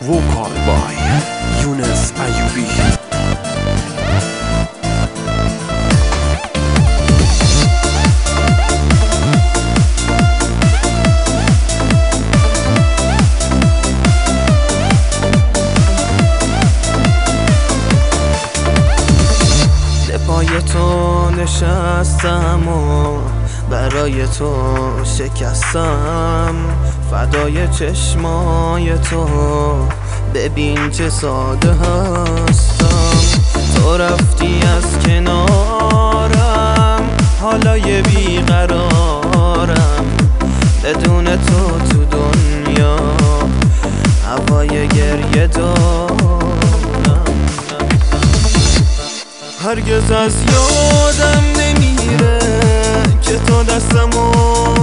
Vocal by Younes Ayubi. پای تو نشستم و برای تو شکستم، فدای چشمای تو ببین چه ساده هستم. تو رفتی از کنارم، حالا یه بیقرارم، بدون تو دنیا هوای گریه دارم. هرگز از یادم نمیره که تو دستمو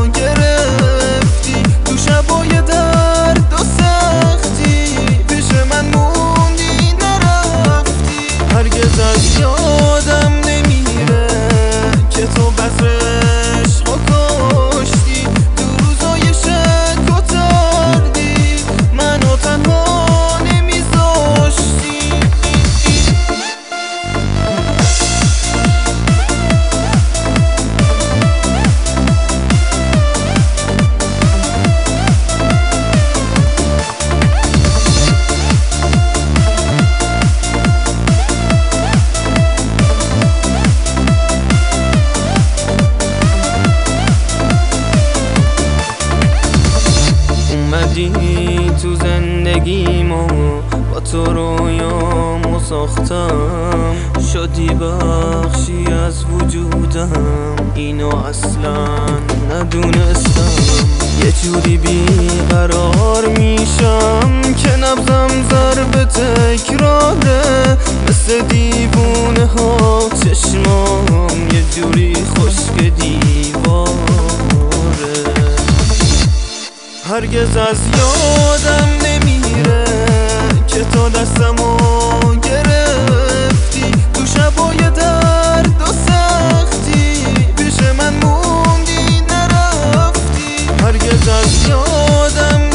گرفتی تو شبای درد و سختی، پیش من موندی نرفتی. هرگز از یادم نمیره که تو بذر عشق و کشتی، تو روزای شک و تردی منو تنها نمیذاشتی. تو زندگیمو با تو رویامو ساختم، شدی بخشی از وجودم، اینو اصلا ندونستم. یه جوری بیقرار میشم که نبضم ضرب تکراره، مثل دیوونه ها چشمام یه جوری خشک دیواره. هرگز از یادم نمیره که تو دستمو گرفتی تو شبای درد و سختی، پیش من موندی نرفتی. هرگز از یادم